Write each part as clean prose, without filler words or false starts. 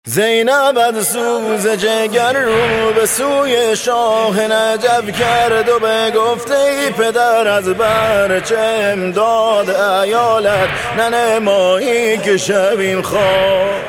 زینب از سوز جگر رو به سوی شاه نجف کرد و به گفته ای پدر از برچه امداد ایالت ننمایی که شویم خواه.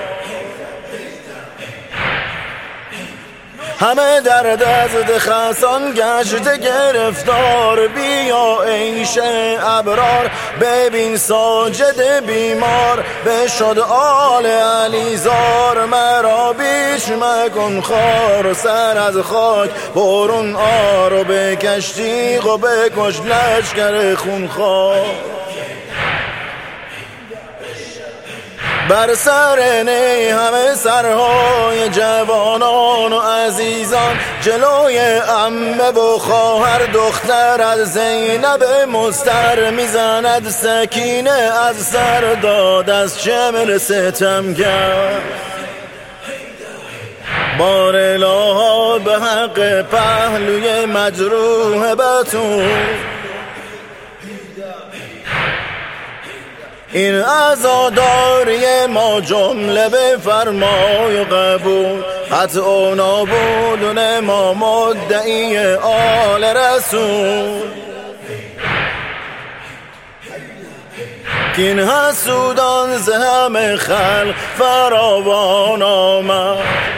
همه در دست خسان گشت گرفتار، بیا عیش ابرار ببین ساجد بیمار. بشد آل علیزار مرا بیش مکن خار، و سر از خاک برون آر و بکش تیغ و بکش لشکر خونخوار. بر سر نی همه سرهای جوانان و عزیزان، جلوی عمه و خواهر دختر از زینب مضطر میزند سکینه از سر داد از شمر ستمگر. بار الها به حق پهلوی مجروح بتون، این عزاداری ما جمله به فرمای و قبول. قطع و نابودون ما مدعی آل رسول، کین حسودان ز همه خلق فراوان آمد.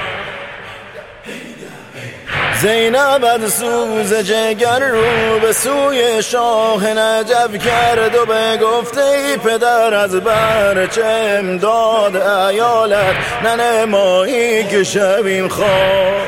زینب از سوز جگر رو به سوی شاه نجف کرد و به گفته ای پدر از برچه امداد ایالت ننمایی که شویم خواه.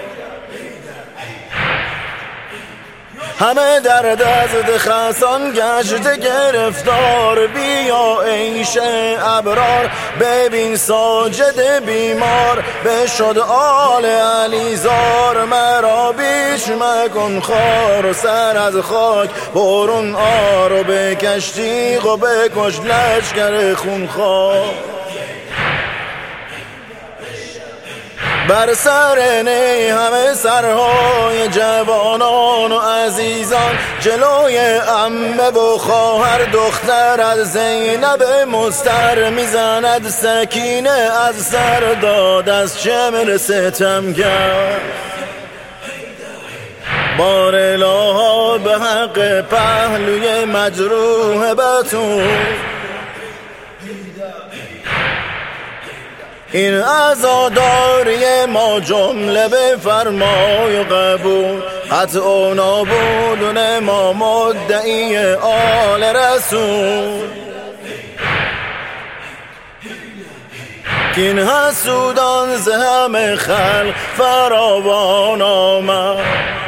همه در دست خسان گشت گرفتار، بیا عیش ابرار ببین ساجد بیمار. بشد آل علیزار مرا بیش مکن خار، و سر از خاک برون آر و بکش تیغ و بکش لشکر خونخوار. بر سر نی همه سرهای جوانان و عزیزان، جلوی عمه و خواهر دختر از زینب مضطر میزند سکینه از سر داد از شمر ستمگر. بار الها به حق پهلوی مجروح بتون، این عزاداری ما جمله به فرمای و قبول. قطع و نابودون ما مدعی آل رسول، کین حسودان ز همه خلق فراوان آمد.